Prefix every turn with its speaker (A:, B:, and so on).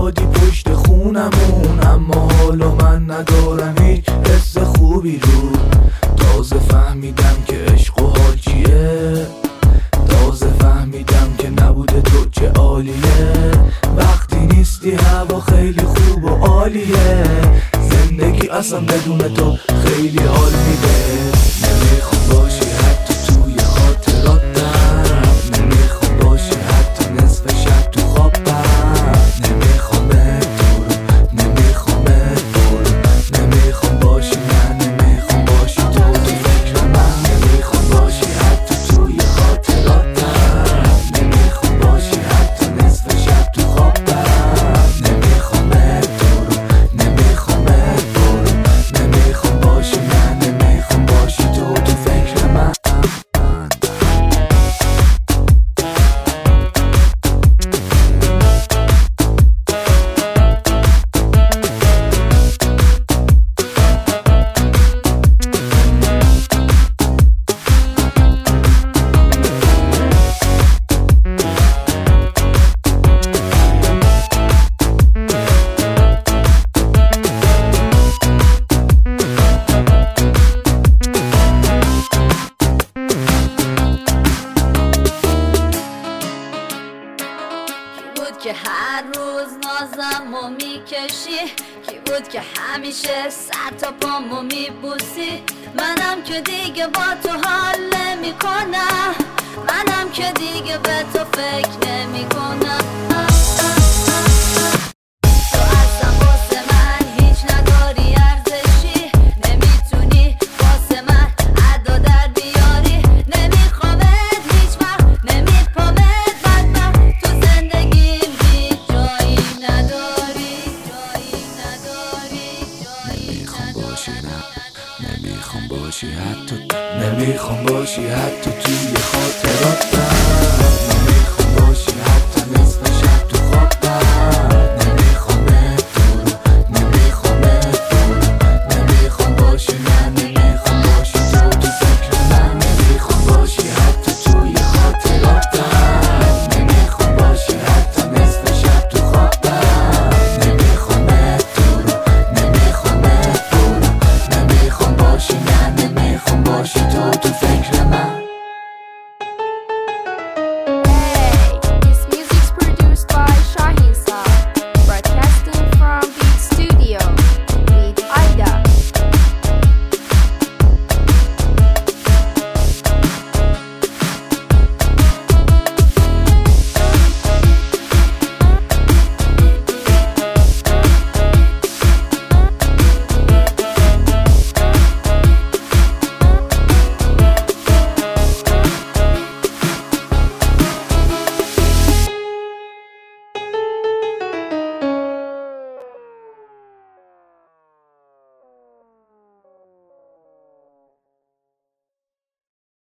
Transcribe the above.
A: دادی پشت خونمون، اما حالا من ندارم هیچ حس خوبی رو. تازه فهمیدم که عشق و حال چیه، تازه فهمیدم که نبوده تو چه عالیه. وقتی نیستی هوا خیلی خوب و عالیه، زندگی اصلا بدون تو خیلی حال میده. نمیخوام باشی حتی توی خاطراتم، نمیخوام باشی حتی نصف شب تو خوابم. نمیخوام بدورم، نمیخوام بدورم، نمیخوام باشی من، نمیخوام باشی تو فکر من. نمیخوام باشی حتی توی خاطراتم، نمیخوام باشی حتی نصف شب تو خوابم. نمیخوام بدورم، نمیخوام بدورم، نمیخوام باشی من، نمیخوام باشی تو فکر من.
B: که هر روز نازمو میکشی، کی بود که همیشه سر تا پامو میبوسی. منم که دیگه با تو حال نمیکنم، منم که دیگه به تو فکر نمیکنم. تو اصلا واسه من هیچ نداری ارزشی، نمیتونی واسه من ادا در بیاری. نمیخوامت هیچ وقت، نمیپامت بدبخت، تو زندگیم هیچ جایی نداری، جایی نداری، جایی نداری.
A: نمیخوام باشی حتی، نمیخوام باشی حتی توی خاطراتم.